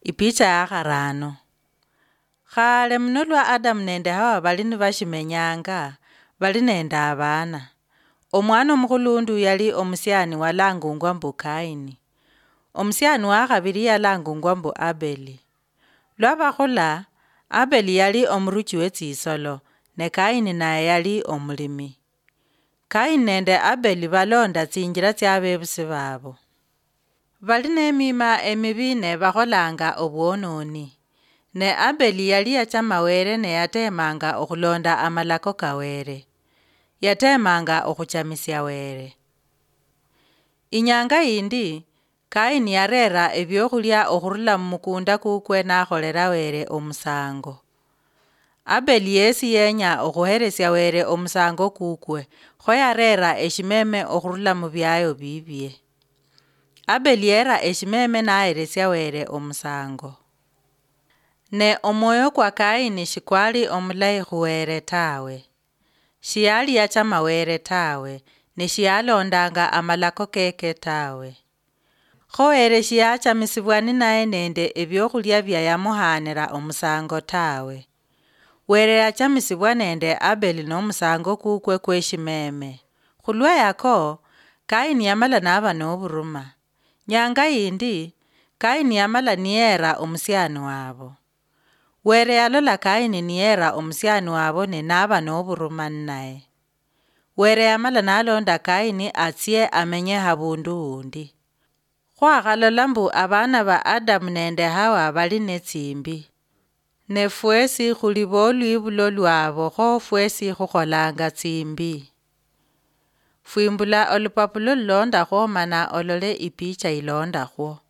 Ipicha ya kharano. Khale mno lwa Adamu nende Hawa bali nibashimenyanga, bali nende abana. Omwana omukhulundu yali omusyani walangungwa mbu Kaini. Omusyani wa khabiri yalangungwa mbu Abeli. Lwabakhula, Abeli yali omuruchi wetsisolo, ne Kaini naye yali omulimi. Kaini nende Abeli balonda tsinjira tsya bebusi babo. Bali nemima emibi ne bakholanga obwononi. Ne Abeli yali yachama were ne yatemanga okhulonda amalako kawere. Yatemanga okhuchamisya were. Inyanga yindi, Kaini yarera ebyokhulya okhurula mumukunda kukwe nakholera were omusango. Abeli yesi yenya okhuheresya were omusango kukwe, kho yarera eshimeme okhurula mubyayo bibye. Abeli yera eshimeme naheresya were omusango. Ne omwoyo kwa Kaini shikwali omulayi khuwere tawe. Shiyali yachama were tawe, ne shiyalondanga amalako keke tawe. Kho were shiyachamisibwa ninaye nende ebyokhulya byayamuhanira omusango tawe. Were yachamisibwa nende Abeli nomusango kukwe kweshimeme. Khulwa yako, Kaini yamala naba noburuma. Nyanga yindi, Kaini yamala niyera omusyani wabo. Were yalola Kaini niyera omusyani wabo ne naba noburuma nnaye. Were yamala nalonda Kaini atsye amenye habundu undi. Khwakhalola mbu abana ba Adamu nende Hawa bali netsimbi. Ne fwesi khuli bolwibulo lwabo kho fwesi khukholanga tsimbi. Fwimbula olupapulo lulonda khomana olole ipicha ilonda kho.